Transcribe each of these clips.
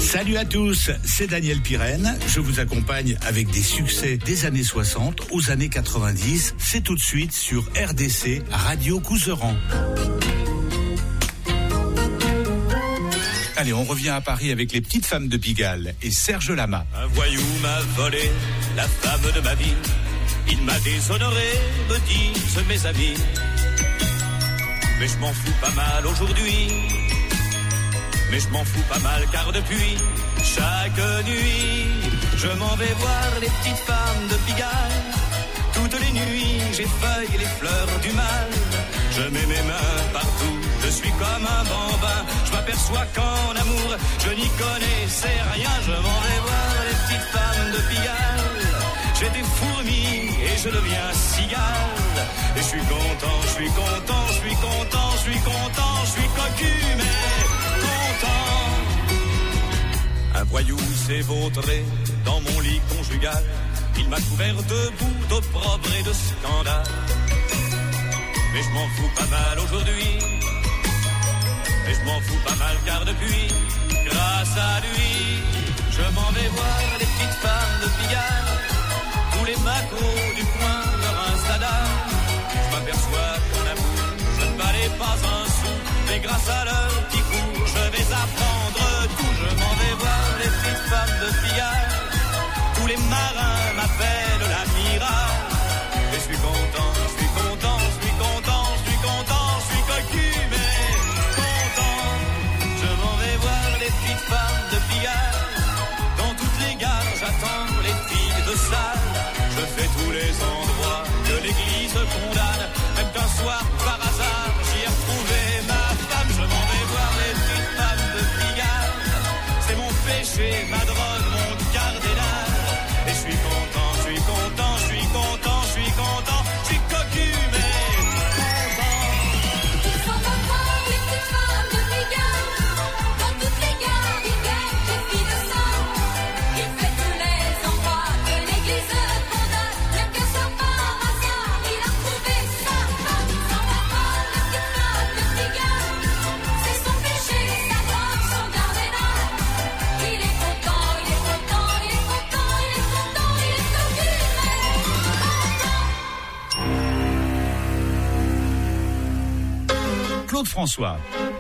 Salut à tous, c'est Daniel Pirenne. Je vous accompagne avec des succès des années 60 aux années 90. C'est tout de suite sur RDC, Radio Couserans. Allez, on revient à Paris avec les petites femmes de Pigalle et Serge Lama. Un voyou m'a volé la femme de ma vie. Il m'a déshonoré, me disent mes amis. Mais je m'en fous pas mal aujourd'hui. Mais je m'en fous pas mal car depuis chaque nuit je m'en vais voir les petites femmes de Pigalle. Toutes les nuits j'effeuille les fleurs du mal. Je mets mes mains partout, je suis comme un bambin. Je m'aperçois qu'en amour je n'y connaissais rien. Je m'en vais voir les petites femmes de Pigalle. J'étais fourmi et je deviens cigale. Et je suis content, je suis content, je suis content, je suis content, je suis cocu mais content. Un voyou s'est vautré dans mon lit conjugal. Il m'a couvert de boue, d'opprobre et de scandale. Mais je m'en fous pas mal aujourd'hui. Mais je m'en fous pas mal car depuis, grâce à lui, je m'en vais voir les petites femmes de Pigalle. Tous les macros du coin leur installent. Je m'aperçois qu'en amour, je ne valais pas un sou. Mais grâce à leur petit cours, je vais apprendre tout. Je m'en vais voir les petites femmes de Pigalle. Tous les marins m'appellent l'amiral. Et je suis content, je suis content, je suis content, je suis content, je suis cocu mais content. Je m'en vais voir les petites femmes de Pigalle. Dans toutes les gares, j'attends les filles de salle. Je fais tous les endroits que l'église condamne. Même qu'un soir, par hasard, j'y ai retrouvé ma femme. Je m'en vais voir les petites femmes de Pigalle. C'est mon péché, ma drogue, mon cardinal. Et je suis content, je suis content, je suis content, je suis content, je suis cocu mais content. Ils sont encore les petites femmes de Pigalle. Dans toutes les gares, ils gagnent les filles de sang. Il fait tous les endroits que l'église condamne. Même que ça par hasard, il a trouvé sa femme. Ils sont encore les petites femmes de Pigalle. C'est son péché, sa drogue, son cardinal. Il est content, il est content, il est content, il est content, il est cocu mais content. Claude François.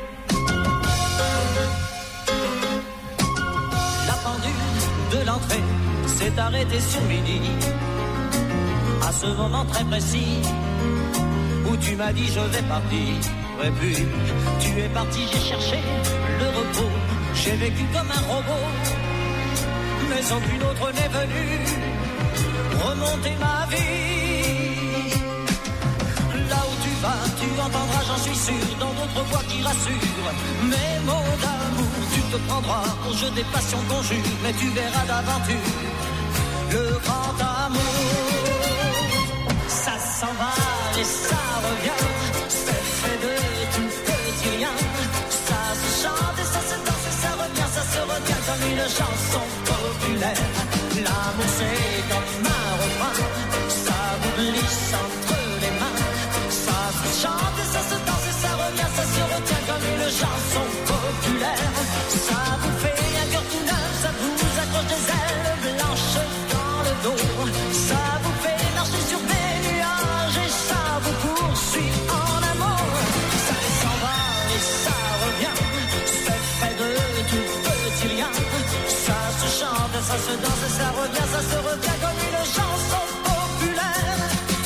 La pendule de l'entrée s'est arrêtée sur midi. À ce moment très précis où tu m'as dit je vais partir. Et puis tu es parti, j'ai cherché le repos. J'ai vécu comme un robot, mais aucune autre n'est venue remonter ma vie. Là où tu vas, tu entendras, j'en suis sûr, dans d'autres voix qui rassurent. Mes mots d'amour, tu te prendras pour jeu des passions qu'on jure, mais tu verras d'aventure le grand amour. Ça s'en va et ça revient, c'est fait de tout petit rien. Ça se chante et ça se danse et ça revient, ça se retient comme une chanson populaire. L'amour c'est comme un refrain, ça vous glisse entre les mains. Ça se chante et ça se danse et ça revient, ça se retient comme une chanson populaire. Ça vous fait un cœur tout neuf, ça vous accroche des ailes blanches dans le dos. Ça vous fait marcher sur des nuages et ça vous poursuit en amour. Ça s'en va et ça revient, c'est fait de tout petit rien. Ça se chante, ça se danse et ça revient, ça se retient comme une chanson populaire.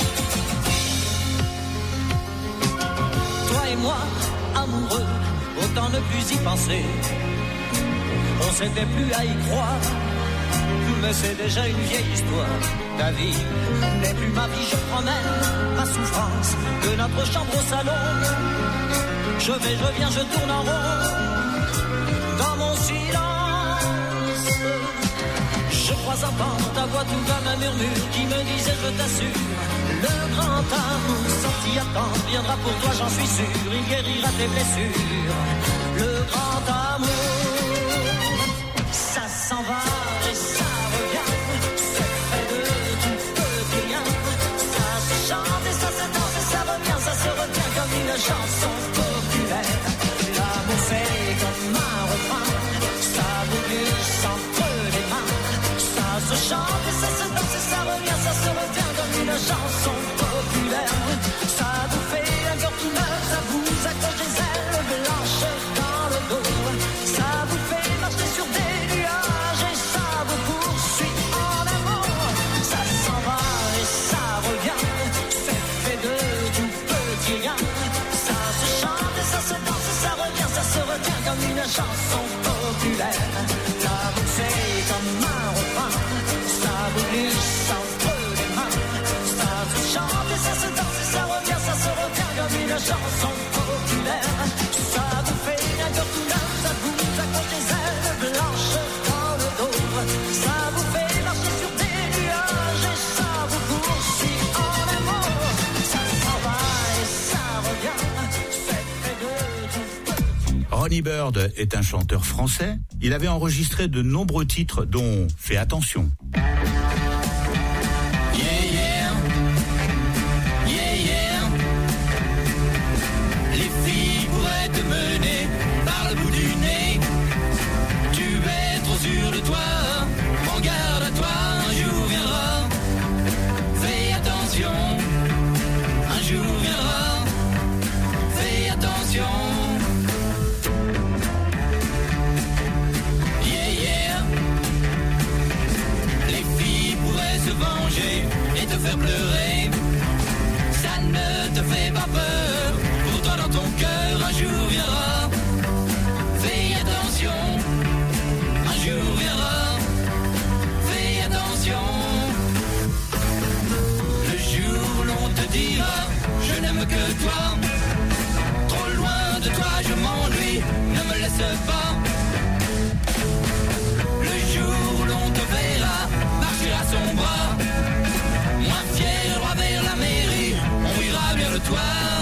Toi et moi, amoureux, autant ne plus y penser. On s'était plus à y croire, mais c'est déjà une vieille histoire. Ta vie n'est plus ma vie, je promène ma souffrance de notre chambre au salon. Je vais, je viens, je tourne en rond dans mon silence. Je crois entendre ta voix tout comme un murmure qui me disait je t'assure, le grand amour sorti à temps viendra pour toi, j'en suis sûr, il guérira tes blessures. Le grand amour, ça s'en va et ça revient, c'est fait de tout petit rien. Ça se chante et ça se danse et ça revient, ça se retient comme une chanson populaire. L'amour c'est comme un refrain, ça vous glisse chanson populaire. L'amour c'est comme un refrain, ça vous glisse entre les mains. Ça se chante et ça se danse et ça revient comme une chanson populaire. Ça vous fait un cœur tout neuf, ça vous accroche des ailes blanches dans le dos. Ça vous fait marcher sur des nuages et ça vous poursuit en amour. Ça s'en va et ça revient, c'est fait de tout. Ronnie Bird est un chanteur français. Il avait enregistré de nombreux titres dont Fais attention. Sur de toi, prends garde à toi, un jour viendra. Fais attention, un jour viendra. Fais attention. Yeah, yeah. Les filles pourraient se venger et te faire pleurer. Ça ne te fait pas peur. Pour toi dans ton cœur, un jour viendra. Fais attention. Un jour viendra, fais attention. Le jour où l'on te dira, je n'aime que toi. Trop loin de toi, je m'ennuie, ne me laisse pas. Le jour où l'on te verra, marcher à son bras. Moins fier, droit vers la mairie, on ira vers le toit.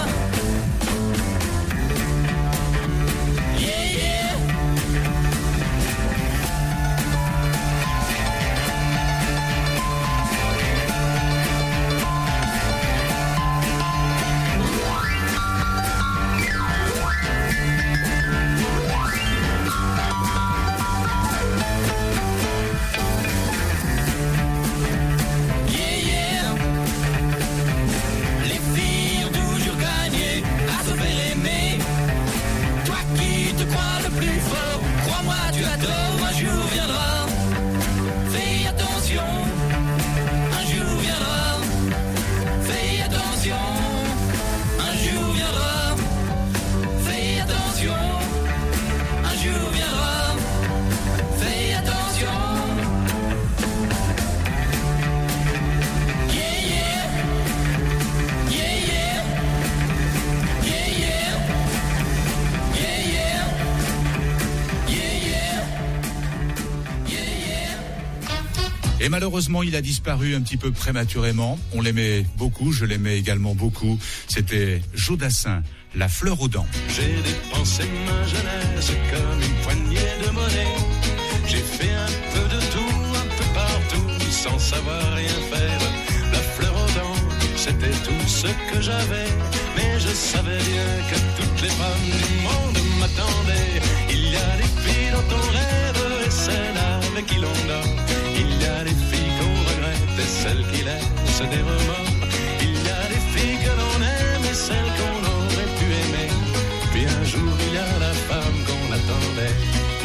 Et malheureusement, il a disparu un petit peu prématurément. On l'aimait beaucoup, je l'aimais également beaucoup. C'était Joe Dassin, La fleur aux dents. J'ai dépensé ma jeunesse comme une poignée de monnaie. J'ai fait un peu de tout, un peu partout, sans savoir rien faire. La fleur aux dents, c'était tout ce que j'avais. Mais je savais bien que toutes les femmes du monde m'attendaient. Il y a des filles dont on rêve et celles avec qui l'on dort. Il y a des filles qu'on regrette et celles qui laissent des remords. Il y a des filles que l'on aime et celles qu'on aurait pu aimer. Puis un jour il y a la femme qu'on attendait.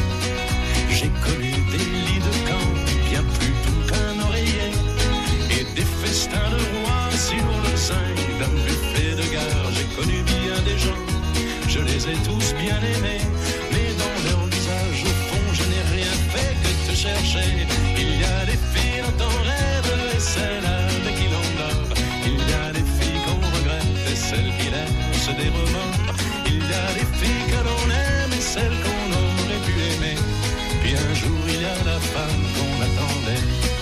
J'ai connu des lits de camp bien plus doux qu'un oreiller. Et des festins de rois sur le sein d'un buffet de gare. J'ai connu bien des gens, je les ai tous bien aimés. Mais dans leur visage au fond je n'ai rien fait que te chercher. Il y a des filles dans ton rêve et celles avec qui l'on dort. Il y a des filles qu'on regrette et celles qui laissent des remords. Il y a des filles que l'on aime et celles qu'on aurait pu aimer. Puis un jour il y a la femme qu'on attendait.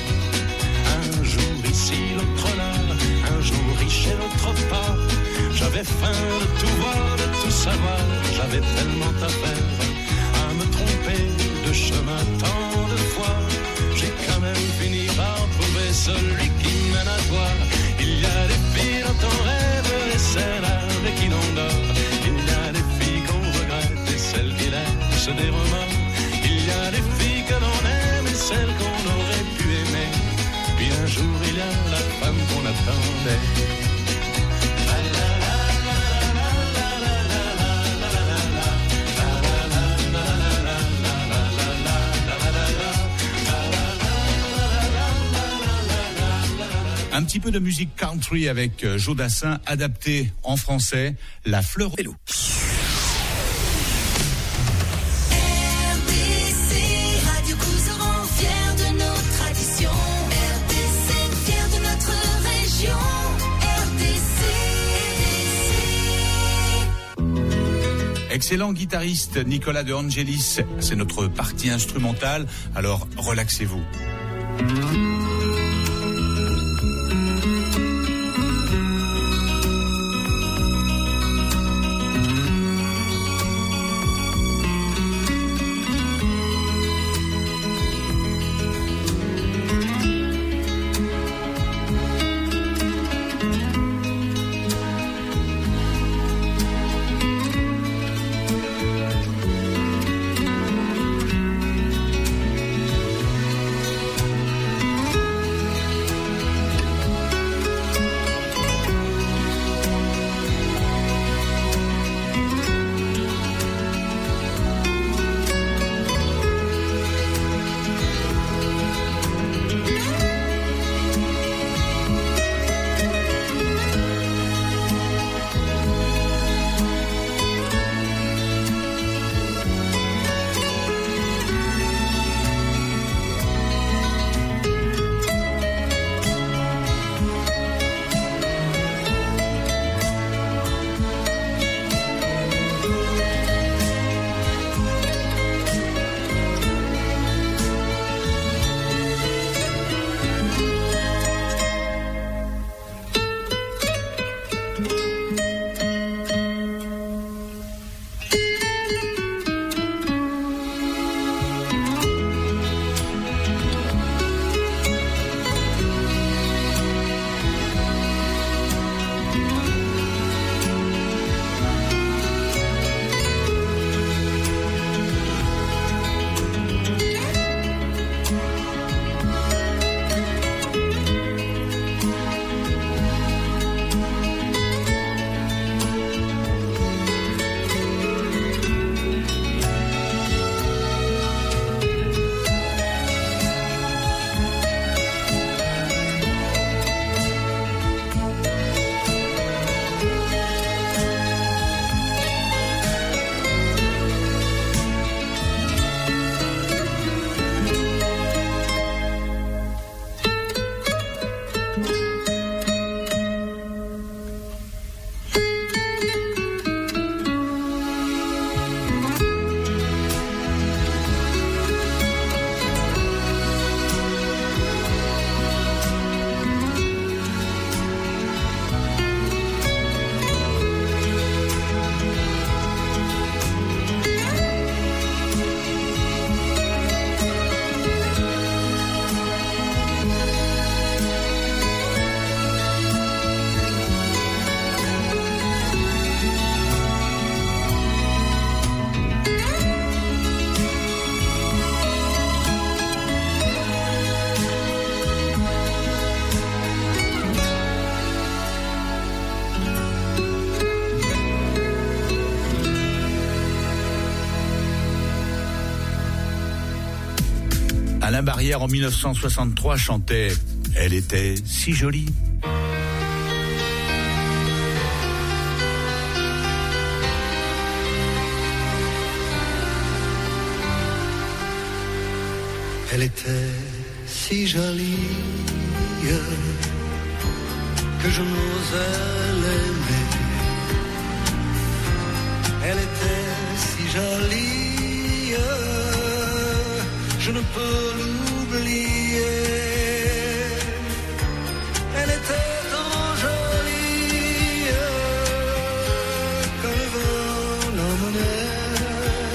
Un jour ici, l'autre là, un jour riche et l'autre pas. J'avais faim de tout voir, de tout savoir. J'avais tellement à faire, à me tromper de chemin tant de fois. J'ai quand même fini par trouver celui qui mène à toi. Il y a des filles dans ton rêve et celles avec qui l'on dort. Il y a des filles qu'on regrette et celles qui laissent des remords. Il y a des filles que l'on aime et celles qu'on aurait pu aimer. Puis un jour il y a la femme qu'on attendait. Un petit peu de musique country avec Joe Dassin, adapté en français, La fleur aux dents. l'excellent guitariste Nicolas De Angelis. C'est notre partie instrumentale, alors relaxez-vous. Alain Barrière en 1963 chantait « Elle était si jolie ». Elle était si jolie que je n'osais l'aimer. Elle était si jolie, je ne peux l'oublier. Elle était tant jolie que le vent l'emmenait.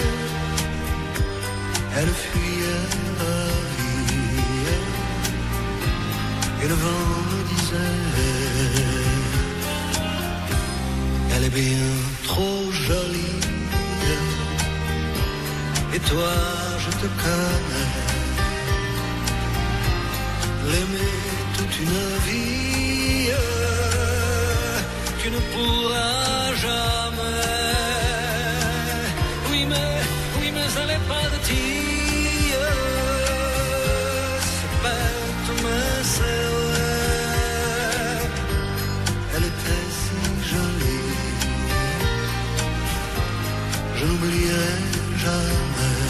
Elle fuyait la vie et le vent me disait: elle est bien trop jolie. Et toi, je te connais. L'aimer toute une vie, tu ne pourras jamais. Oui, mais elle est partie. C'est bête, mais c'est vrai. Elle était si jolie, je n'oublierai jamais.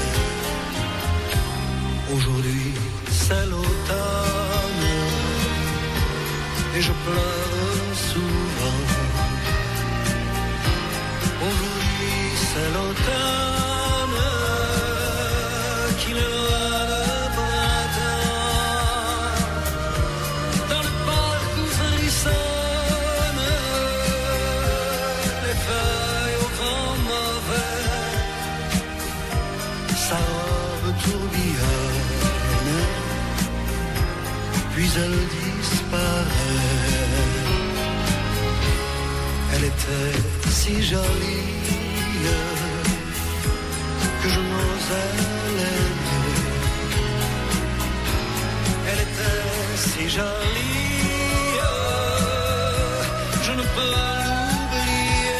Aujourd'hui, c'est l'automne et je pleure souvent. Aujourd'hui, sa robe tourbillonne, puis elle disparaît. Elle était si jolie que je n'osais l'aimer. Elle était si jolie, je ne peux l'oublier.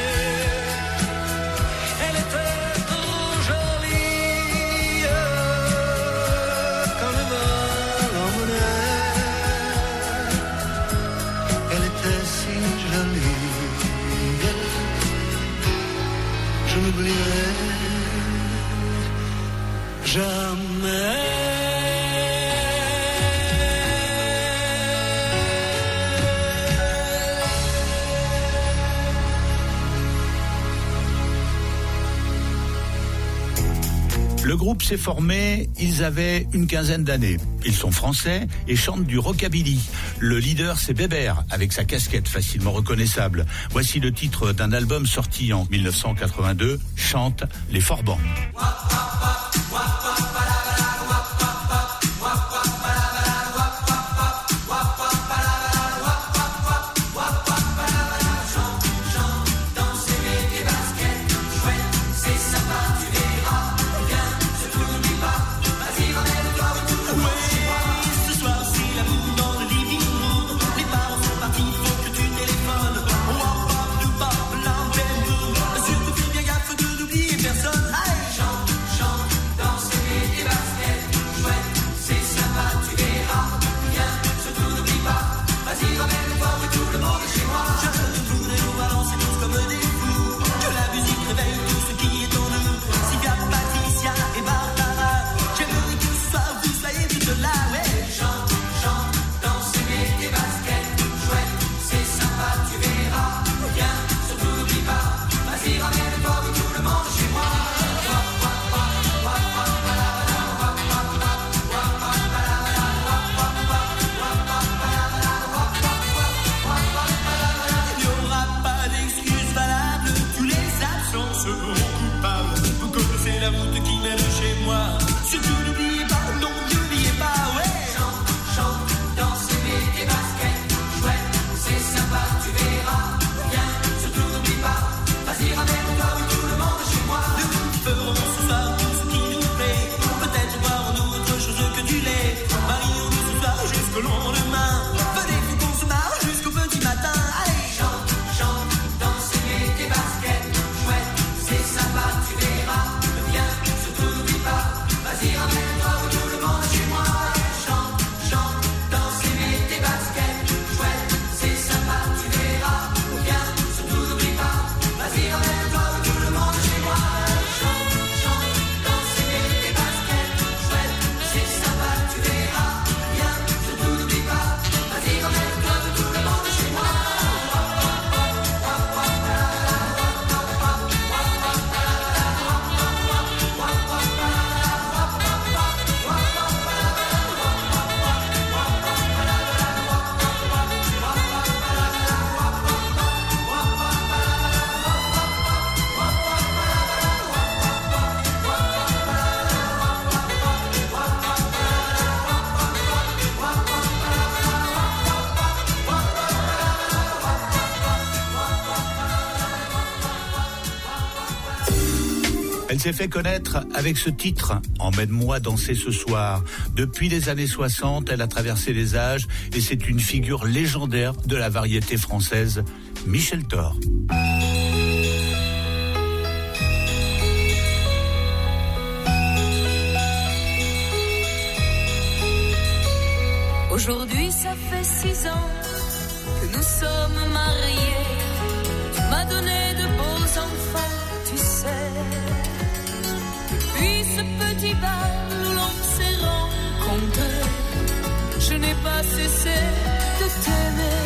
Elle était trop jolie, quand le vent l'emmenait. Elle était si jolie, je n'oublierai jamais. Le groupe s'est formé, ils avaient une quinzaine d'années. Ils sont français et chantent du rockabilly. Le leader, c'est Bébert, avec sa casquette facilement reconnaissable. Voici le titre d'un album sorti en 1982, Chante les Forbans. Elle s'est fait connaître avec ce titre, Emmène-moi danser ce soir. Depuis les années 60, elle a traversé les âges et c'est une figure légendaire de la variété française, Michel Thor. Aujourd'hui, ça fait 6 ans que nous sommes mariés. Tu m'as donné de beaux enfants, tu sais. Depuis ce petit bal où l'on s'est rencontrés, je n'ai pas cessé de t'aimer.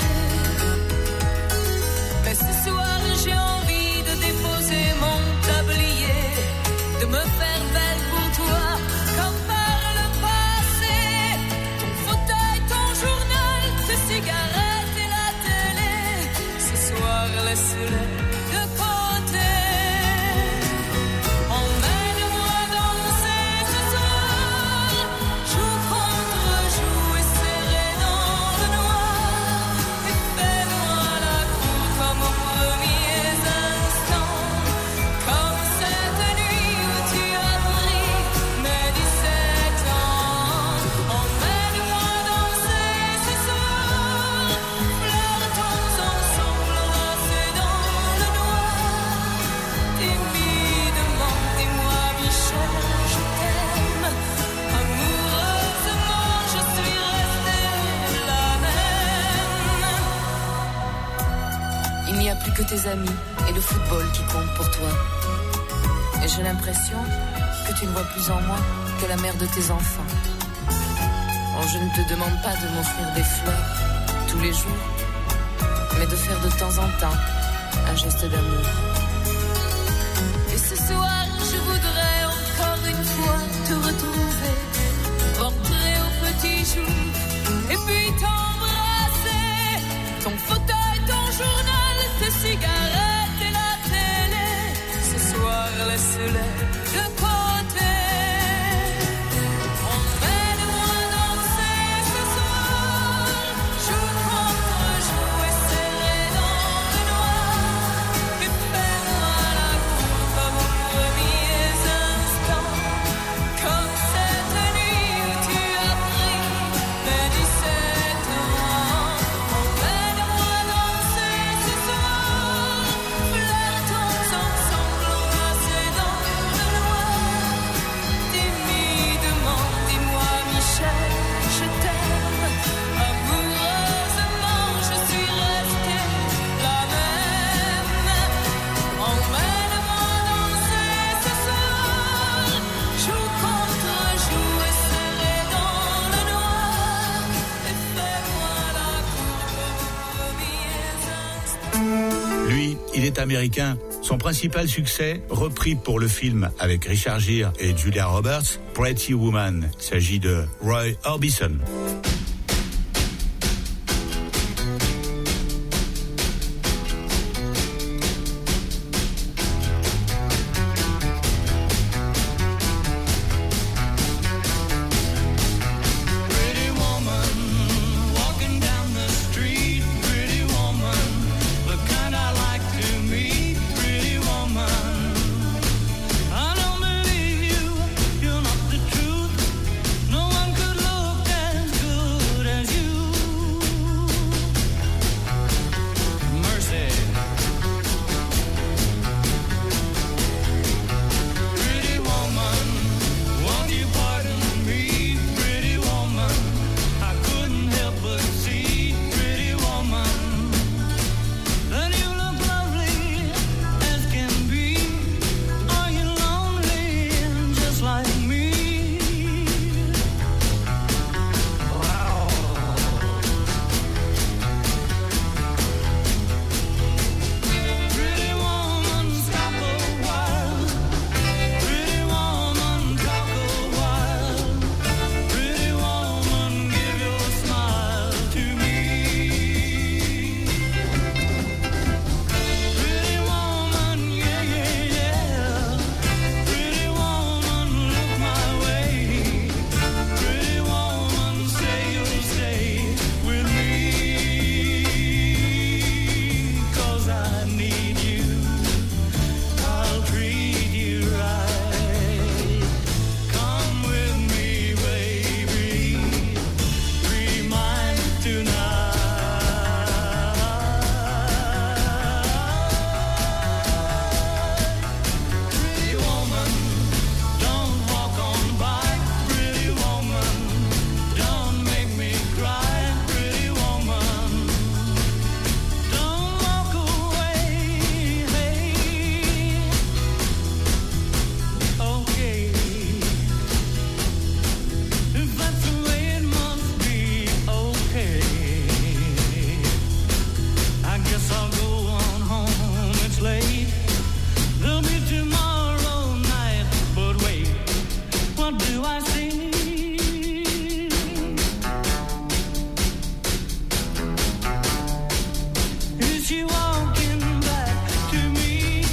Mais ce soir, j'ai envie de déposer mon tablier, de me faire belle pour toi, comme par le passé. Ton fauteuil, ton journal, tes cigarettes et la télé, ce soir, laisse-les de côté. Emmène-moi danser tes amis et le football qui compte pour toi. Et j'ai l'impression que tu ne vois plus en moi que la mère de tes enfants. Oh, je ne te demande pas de m'offrir des fleurs tous les jours, mais de faire de temps en temps un geste d'amour. Et ce soir, je voudrais encore une fois te retrouver, rentrer au petit jour, et puis t'embrasser. Ton fauteuil, ton journal, tes cigarettes et la télé. Ce soir, laisse-les de côté. Emmène-moi danser ce soir, jour contre jour et serré dans le noir. Et fais-moi la cour comme aux premiers instants, comme cette nuit où tu as pris mes 17 ans. Emmène-moi danser ce soir, flirtons ensemble embrassés dans le noir. Timidement, dis-moi Michel, je t'aime. Amoureusement, je suis restée la même. Emmène-moi danser ce soir, jour contre jour et serré dans le noir. Et fais-moi la cour comme aux premiers instants. Lui, il est américain. Son principal succès, repris pour le film avec Richard Gere et Julia Roberts, Pretty Woman. Il s'agit de Roy Orbison. Pretty woman, walking down the street. Pretty woman, the kind I like to meet. Pretty woman, I don't believe you. You're not the truth. No one could look as good as you. Mercy. Pretty woman, won't you pardon me? Pretty woman, I couldn't help but see. Pretty woman, that you look lovely as can be. Are you lonely just like me? Wow. Pretty woman, stop a while. Pretty woman, talk a while. Pretty woman, give your smile to me. Pretty woman, yeah, yeah, yeah. Pretty woman, look my way. Pretty woman, say you'll stay with me. 'Cause I need you. I'll treat you right. Come with me, baby. Be mine tonight. Pretty woman, don't walk on by. Pretty woman, don't make me cry. Pretty woman, don't walk away. Hey, okay. If that's the way it must be, okay. I guess I'll go on home. It's late. There'll be tomorrow night. But wait, what do I see? Is she walking back to me?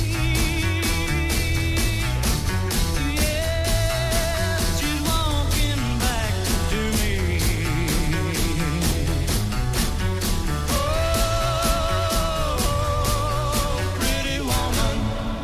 Yeah, she's walking back to me. Oh, pretty woman.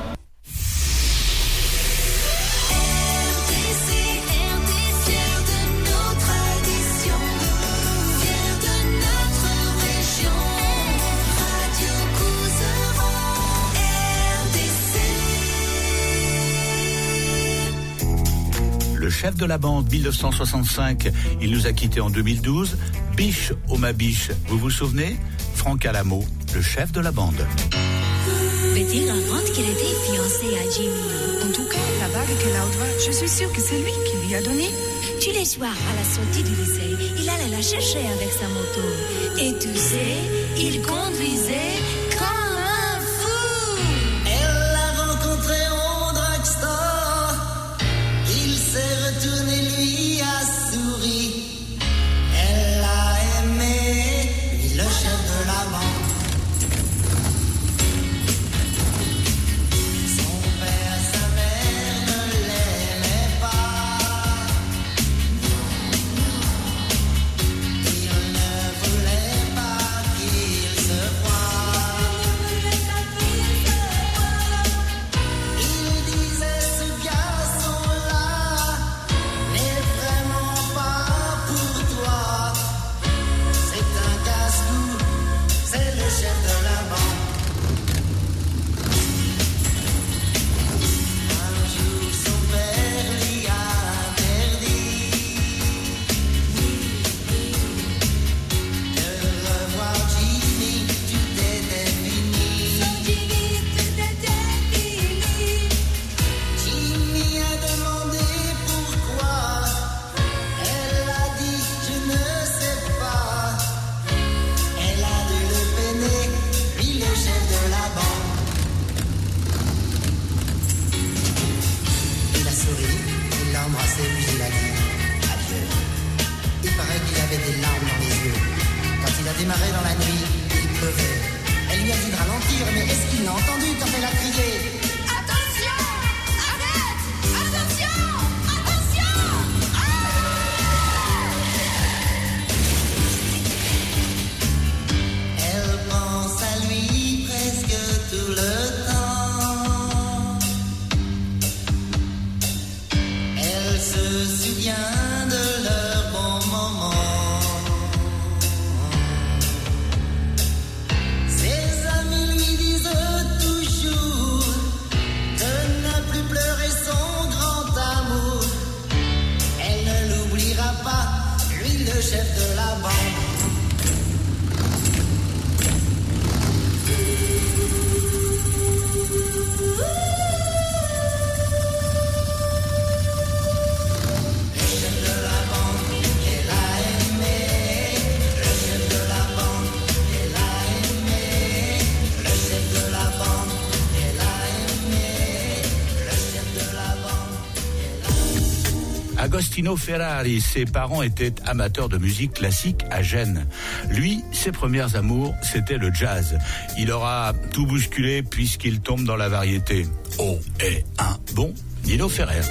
Le chef de la bande, 1965, il nous a quittés en 2012. Biche, oh ma biche, vous vous souvenez? Franck Alamo, le chef de la bande. Betty raconte qu'elle était fiancée à Jimmy. En tout cas, la bague qu'elle a au doigt, je suis sûre que c'est lui qui lui a donné. Tous les soirs, à la sortie du lycée, il allait la chercher avec sa moto. Et tu sais, il conduisait comme un fou. Elle l'a rencontré au drugstore. Il s'est retourné, lui a souri. Elle l'a aimé, lui le chef de la banque. Son père, sa mère ne l'aimaient pas. Il ne voulait pas qu'il se voie. Il disait ce garçon-là n'est vraiment pas pour toi. C'est un casse-cou, c'est le chef de la banque. Un jour son père lui a interdit de revoir Jimmy, tout était fini. Jimmy a demandé pourquoi. Elle a dit je ne sais pas. Elle a dû le peiner, lui le chef de la banque. Il a souri, il l'a embrassé, puis il a dit adieu. Il paraît qu'il avait des larmes dans les yeux. Quand il a démarré dans la nuit, il pleuvait. Elle lui a dit de ralentir, mais est-ce qu'il l'a entendu quand elle a crié? Attention! Arrête! Attention! Attention! Elle pense à lui presque tout le temps. Elle se souvient de leurs bons moments. Ses amis lui disent toujours de ne plus pleurer son grand amour. Elle ne l'oubliera pas, lui le chef de la banque. Agostino Ferrari, ses parents étaient amateurs de musique classique à Gênes. Lui, ses premières amours, c'était le jazz. Il aura tout bousculé puisqu'il tombe dans la variété. Oh, et un bon Nino Ferrer.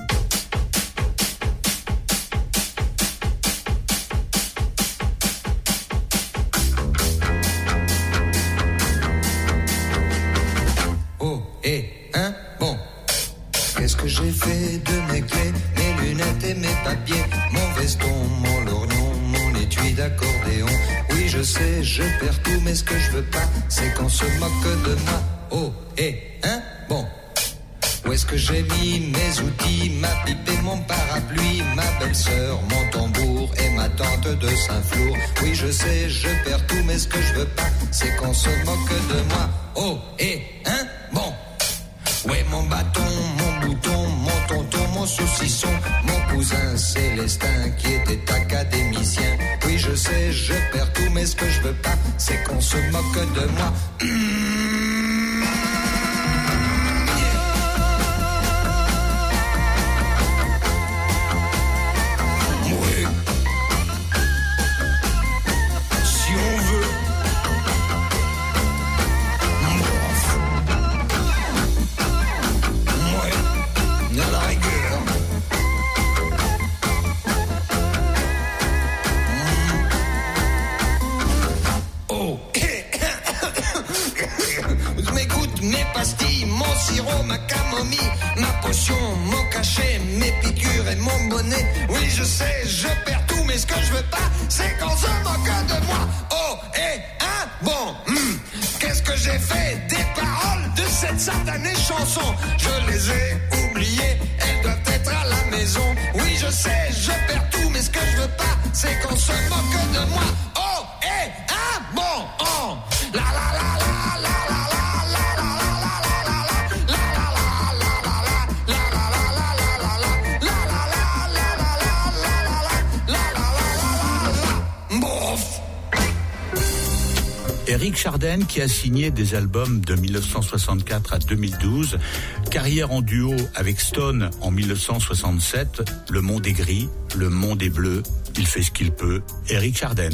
Oh, et un bon. Qu'est-ce que j'ai fait de mes clés, mes lunettes et mes papiers, mon veston, mon lorgnon, mon étui d'accordéon. Oui, je sais, je perds tout, mais ce que je veux pas, c'est qu'on se moque de moi. Oh, et un bon. Où est-ce que j'ai mis mes outils, ma pipe et mon parapluie, ma belle-sœur, mon tambour et ma tante de Saint-Flour. Oui, je sais, je perds tout, mais ce que je veux pas, c'est qu'on se moque de moi. Oh, et un bon. Ouais, mon bâton, mon bouton, mon tonton, mon saucisson, mon cousin Célestin qui était académicien. Oui, je sais, je perds tout, mais ce que je veux pas, c'est qu'on se moque de moi. Ouais. Si on veut. À la rigueur. Oh. M'écoute, mes pastilles, mon sirop, ma camomille, ma potion, mon cachet, mes piqûres et mon bonnet. Oui, je sais, je perds tout, mais ce que je veux pas, c'est qu'on se moque de moi. Oh, et un bon. Qu'est-ce que j'ai fait des paroles de cette satanée chanson? Je les ai oubliées, elles doivent être à la maison. Oui, je sais, je perds tout, mais ce que je veux pas, c'est qu'on se moque de moi. Oh, et un bon. Oh, la la la la la la la la la la. Éric Chardin qui a signé des albums de 1964 à 2012, carrière en duo avec Stone en 1967, Le monde est gris, le monde est bleu, il fait ce qu'il peut, Éric Chardin.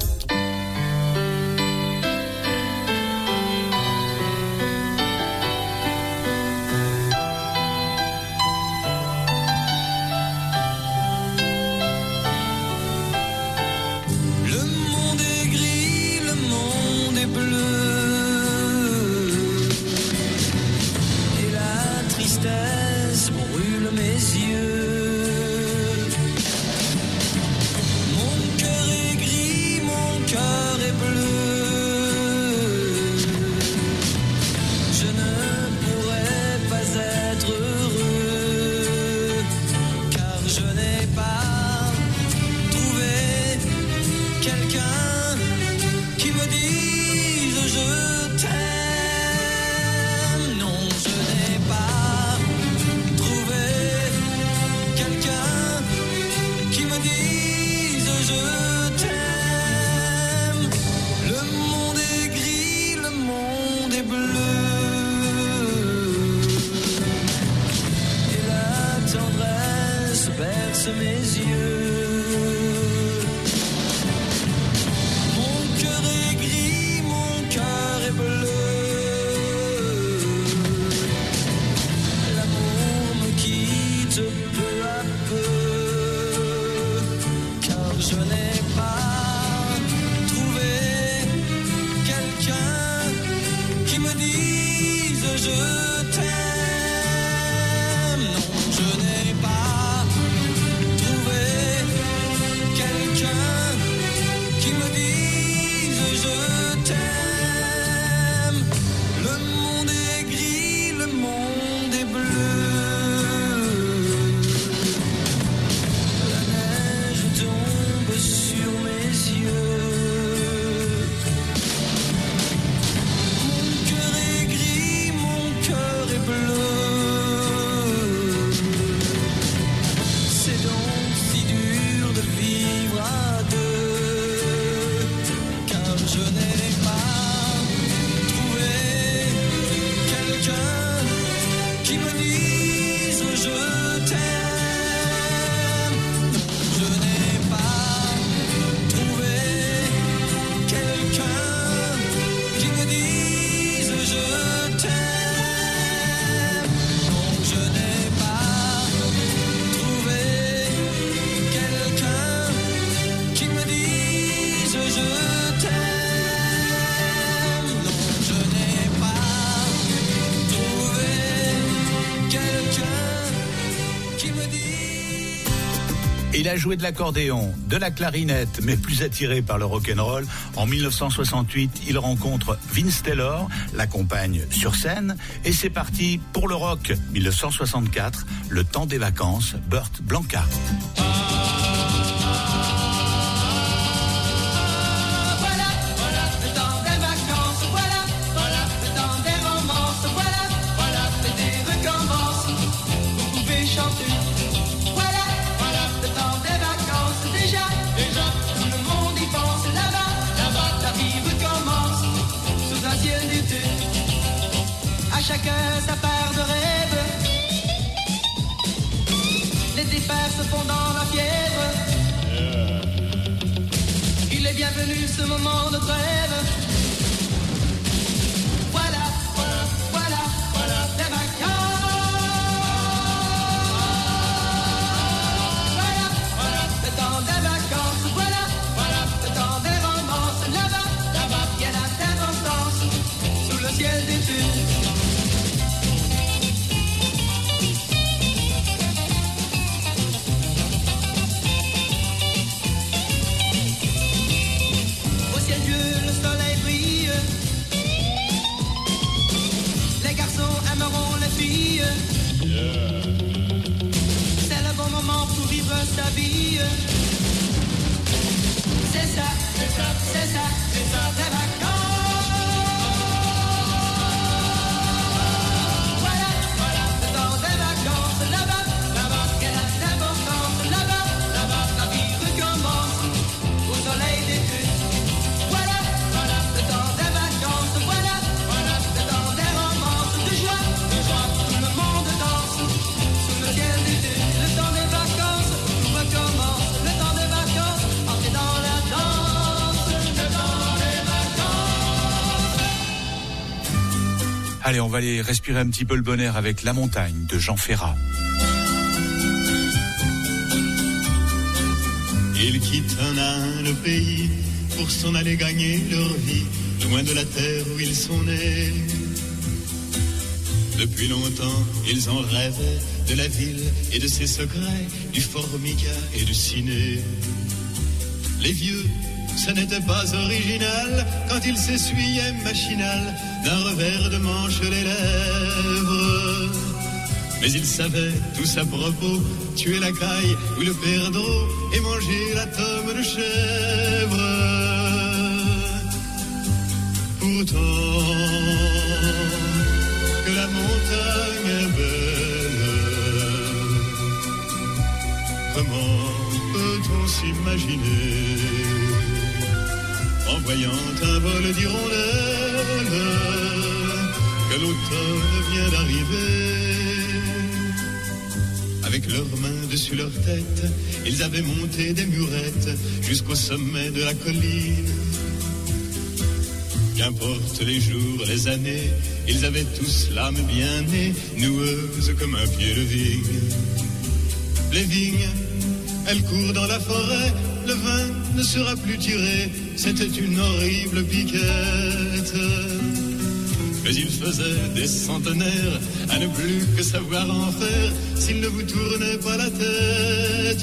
Il a joué de l'accordéon, de la clarinette, mais plus attiré par le rock'n'roll. En 1968, il rencontre Vince Taylor, l'accompagne sur scène, et c'est parti pour le rock. 1964, le temps des vacances, Burt Blanca. Chacun sa part de rêve. Les départs se font dans la fièvre. Il est bienvenu ce moment de trêve. Voilà, voilà, voilà, voilà les vacances. Voilà, voilà, le temps des vacances. Voilà, voilà, le temps des romances. Là-bas, là-bas, il y a la terre en danse sous le ciel d'été. C'est le bon moment pour vivre sa vie. C'est ça, c'est ça, c'est ça, c'est ça, les vacances. Voilà, voilà, le temps des vacances. Là-bas, là-bas, quelle importance. Là-bas, là-bas, la vie recommence au soleil d'été. Voilà, voilà, le temps des vacances. Allez, on va aller respirer un petit peu le bon air avec La Montagne de Jean Ferrat. Ils quittent un à un le pays pour s'en aller gagner leur vie, loin de la terre où ils sont nés. Depuis longtemps, ils en rêvaient de la ville et de ses secrets, du formica et du ciné. Les vieux, ça n'était pas original quand ils s'essuyaient machinal d'un revers de manche les lèvres. Mais ils savaient tous à propos tuer la caille ou le perdreau et manger la tome de chèvre. Pourtant, que la montagne est belle, comment peut-on s'imaginer en voyant un vol d'hirondelles que l'automne vient d'arriver? Avec leurs mains dessus leur tête, ils avaient monté des murettes jusqu'au sommet de la colline. Qu'importe les jours, les années, ils avaient tous l'âme bien née, noueuse comme un pied de vigne. Les vignes, elles courent dans la forêt, le vin ne sera plus tiré, c'était une horrible piquette. Mais il faisait des centenaires à ne plus que savoir en faire s'il ne vous tournait pas la tête.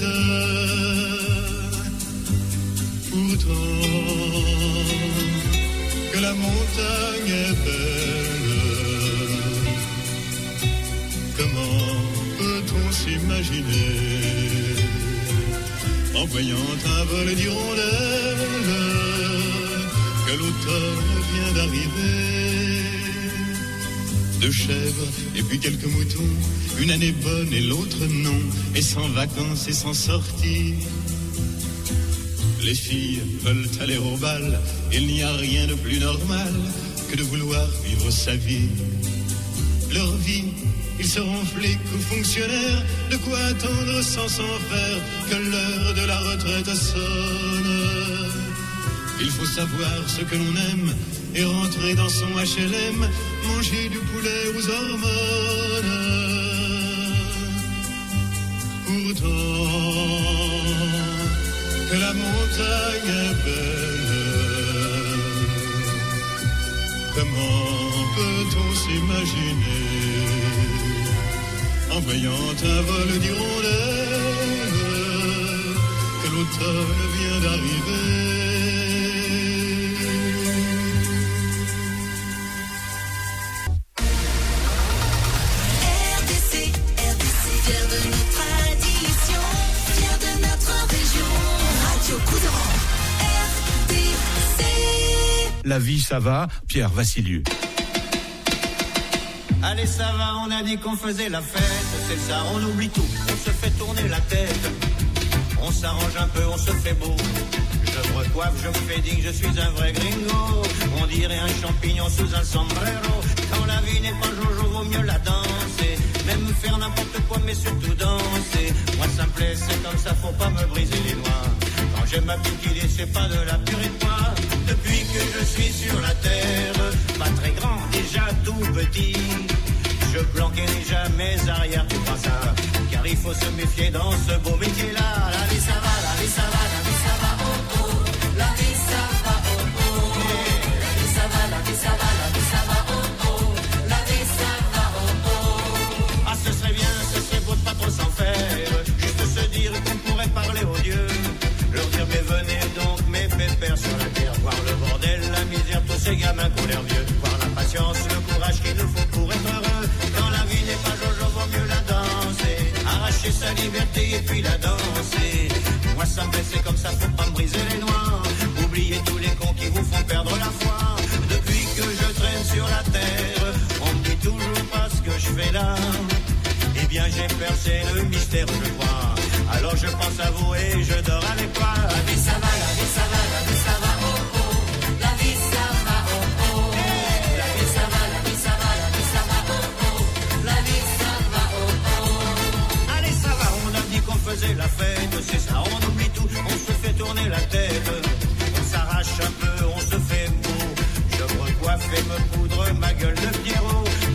Pourtant, que la montagne est belle, comment peut-on s'imaginer en voyant un vol d'hirondelles que l'automne vient d'arriver? Deux chèvres et puis quelques moutons, une année bonne et l'autre non, et sans vacances et sans sortie. Les filles veulent aller au bal, il n'y a rien de plus normal que de vouloir vivre sa vie. Leur vie, ils seront flics ou fonctionnaires, de quoi attendre sans s'en faire que l'heure de la retraite sonne. Il faut savoir ce que l'on aime et rentrer dans son HLM, manger du poulet aux hormones. Pourtant, que la montagne est belle, comment peut-on s'imaginer en voyant un vol d'hirondelles que l'automne vient d'arriver? La vie, ça va, Pierre Vassilieu. Allez, ça va, on a dit qu'on faisait la fête. C'est ça, on oublie tout, on se fait tourner la tête. On s'arrange un peu, on se fait beau. Je me recoiffe, je me fais digne, je suis un vrai gringo. On dirait un champignon sous un sombrero. Quand la vie n'est pas jojo, vaut mieux la danser. Même faire n'importe quoi, mais surtout danser. Moi, ça me plaît, c'est comme ça, faut pas me briser les doigts. Quand j'ai ma petite idée, c'est pas de la purée de pois. Depuis que je suis sur la terre, pas très grand, déjà tout petit, je planquais déjà mes arrières, tu crois ça? Car il faut se méfier dans ce beau métier-là. La vie ça va, la vie ça va, la vie ça va, oh oh. La vie ça va, oh oh. La vie ça va, la vie ça va, la vie ça va, oh oh. La vie ça va, oh oh. Ah, ce serait bien, ce serait beau de pas trop s'en faire. Juste se dire qu'on pourrait parler aux dieux. Leur dire, mais venez donc, mes pépères sur la terre. Voir le bordel, la misère, tous ces gamins qui ont l'air vieux. Voir la patience, le courage qu'il nous faut pour être heureux. Quand la vie n'est pas jojo, vaut mieux la danser. Arracher sa liberté et puis la danser. Moi ça me plaît, c'est comme ça, faut pas me briser les doigts. Oubliez tous les cons qui vous font perdre la foi. Depuis que je traîne sur la terre, on me dit toujours pas ce que je fais là. Eh bien j'ai percé le mystère, je crois. Alors je pense à vous et je dors avec toi. La vie ça va, la vie ça va, la vie ça va, oh oh. La vie ça va, oh oh. La vie ça va, la vie ça va, la vie ça va, oh oh. La vie ça va, oh oh. Allez ça va, on a dit qu'on faisait la fête, c'est ça, on oublie tout, on se fait tourner la tête. On s'arrache un peu, on se fait beau. Je me recoiffe et me poudre ma gueule de Pierrot.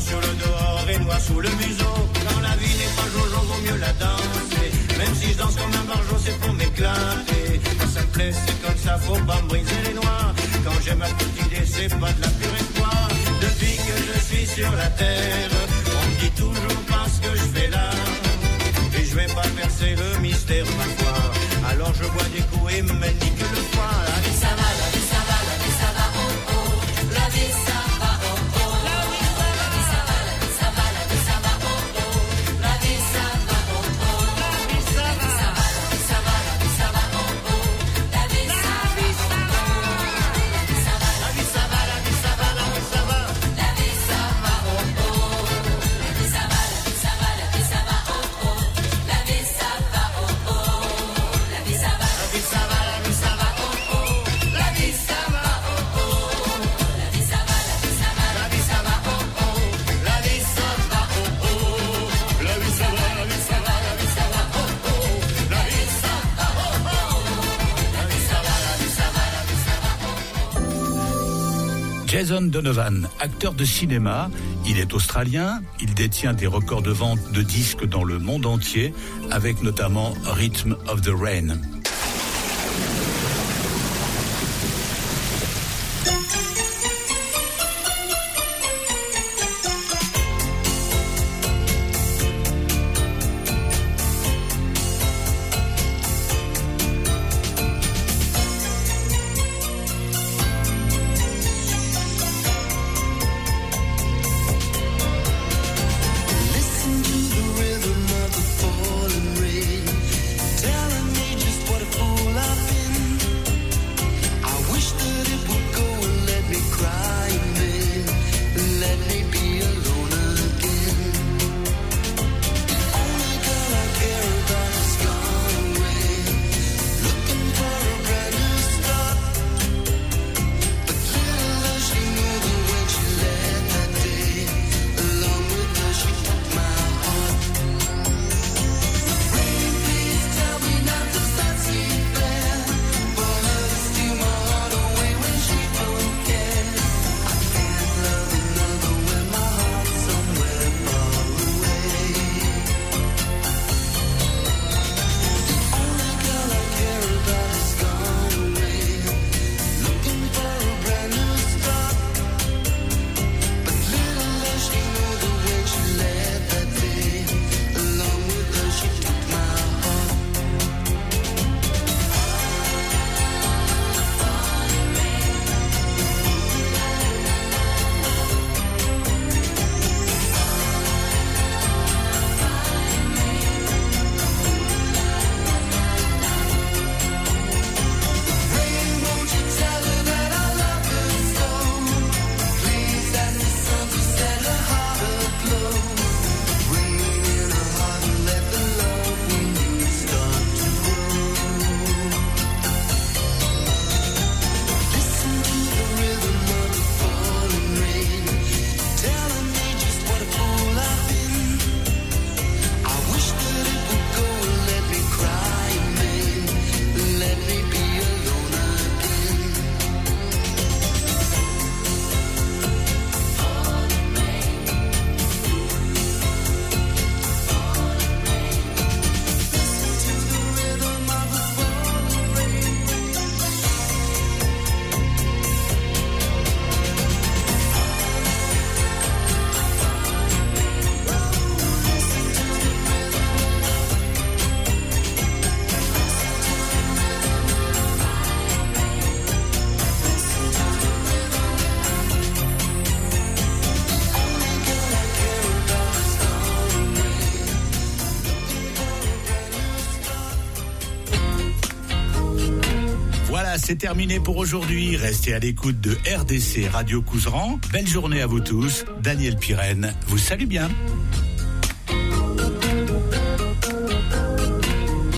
sur le dehors et noir sous le museau. Quand la vie n'est pas jojo, vaut mieux la danser. Même si je danse comme un barjot, c'est pour m'éclater. Quand ça me plaît, c'est comme ça, faut pas me briser les noix. Quand j'ai ma petite idée, c'est pas de la pure espoir. Depuis que je suis sur la terre, on me dit toujours pas ce que je fais là. Et je vais pas percer le mystère, ma foi. Alors je bois des coups et me nique le foie. La vie ça va, la vie ça va, la vie ça va, oh oh. La vie ça va, oh oh. La vie ça va, la vie ça va, la vie ça va, oh oh. La vie ça va, oh oh. La vie ça va, la vie ça va, la vie ça va, oh oh. La vie ça va, oh oh. La vie ça va, la vie ça va, la vie ça va. La vie ça va, oh oh. La vie ça va, la vie ça va, la vie ça va, oh oh. La vie ça va, oh oh. La vie ça va, la vie ça va, la vie ça va, oh oh. La vie ça va, oh oh. La vie ça va, la vie ça va, la vie ça va, oh oh. La vie ça va, oh oh. La vie ça va, la vie ça va, la vie ça va, oh oh. La vie ça va, oh oh. La vie ça va, la vie ça va, la vie ça va, oh oh. Jason Donovan, acteur de cinéma, il est australien, il détient des records de vente de disques dans le monde entier, avec notamment Rhythm of the Rain. Listen to the rhythm of the falling rain, telling me just what a fool I've been. I wish that it would go and let me cry in bed, let me be alone again. The only girl I care about has gone away, looking for a brand new start. But little does she know that when she left that day, along with her she took my heart. Rain, please tell me not to start sleep there, for her to steal my heart away when she don't care. I can't love another when my heart's somewhere far away. The only girl I care about has gone away, looking for a brand new start. But little does she know that when she left that day, along with her she took my heart. Rain, won't you tell her that I love her so? Please ask the sun to set her heart aglow. Rain in her heart and let the love we knew start to grow. Listen to the rhythm of the falling rain, telling me just what a fool I've been. I wish that it would go and let me cry in bed, let me be alone again. Listen to the rhythm of the falling rain. Voilà, c'est terminé pour aujourd'hui. Restez à l'écoute de RDC Radio Couserans. Belle journée à vous tous. Daniel Pirenne vous salue bien.